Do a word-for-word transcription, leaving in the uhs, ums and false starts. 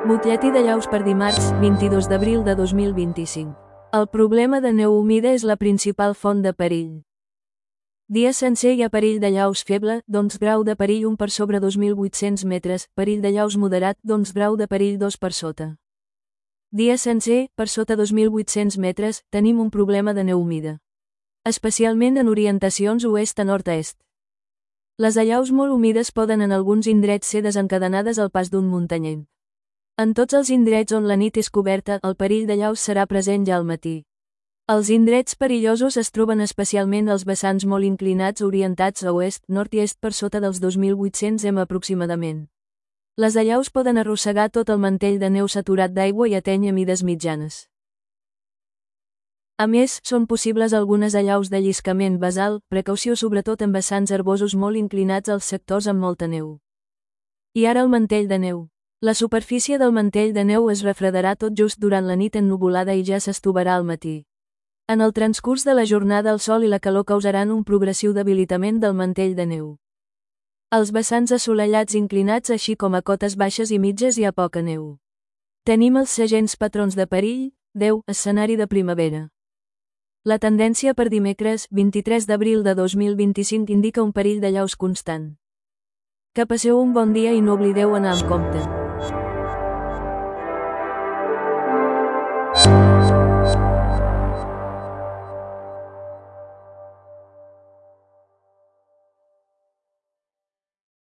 Butlletí de llaus per dimarts, vint-i-dos d'abril de dos mil vint-i-cinc. El problema de neu humida és la principal font de perill. Dia sencer hi ha perill de llaus feble, doncs grau de perill un per sobre dos mil vuit-cents metres, perill de llaus moderat, doncs grau de perill dos per sota. Dia sencer, per sota dos mil vuit-cents metres, tenim un problema de neu humida. Especialment en orientacions oest a nord-est. Les allaus molt humides poden en alguns indrets ser desencadenades al pas d'un muntanyenc. En tots els indrets on la nit és coberta, el perill de llaus serà present ja al matí. Els indrets perillosos es troben especialment als vessants molt inclinats orientats a oest, nord i est per sota dels dos mil vuit-cents metres aproximadament. Les allaus poden arrossegar tot el mantell de neu saturat d'aigua i atènyer mides mitjanes. A més, són possibles algunes allaus de lliscament basal, precaució sobretot en vessants herbosos molt inclinats als sectors amb molta neu. I ara el mantell de neu. La superfície del mantell de neu es refredarà tot just durant la nit ennuvolada i ja s'estovarà al matí. En el transcurs de la jornada el sol i la calor causaran un progressiu debilitament del mantell de neu. Als vessants assolellats inclinats així com a cotes baixes i mitges hi ha poca neu. Tenim els segents patrons de perill, deu, escenari de primavera. La tendència per dimecres, vint-i-tres d'abril de dos mil vint-i-cinc indica un perill de llaus constant. Que passeu un bon dia i no oblideu anar amb compte.